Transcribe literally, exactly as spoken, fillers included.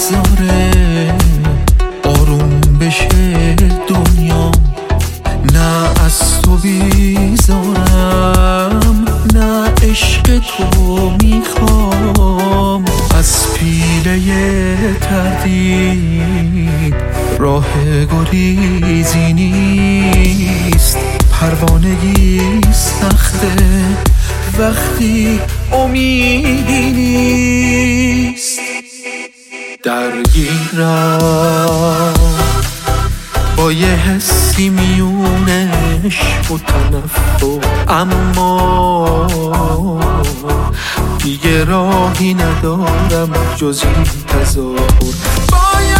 بگذاره آروم بشه دنیا. نه از تو بیزارم، نه عشق تو میخوام. از پیله تردید راه گریزی نیست. پروانگی سخته وقتی امیدی نیست. درگیرم با یه حسی میونه عشق و تنفر، اما دیگه راهی ندارم جز این تظاهر.